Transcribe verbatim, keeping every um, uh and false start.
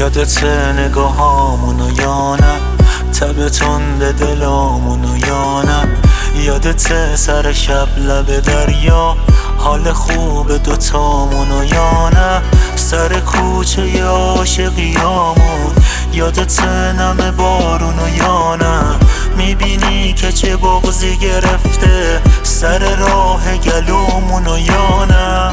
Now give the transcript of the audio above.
یادت نگاهامونو یا نه، تب تند دلامونو یا نه، یادت سر شب لب دریا، حال خوب دوتامونو یا نه، سر کوچه عاشقیامون یادت نم بارونو یا نه، میبینی که چه بغضی گرفته سر راه گلومونو یا نه.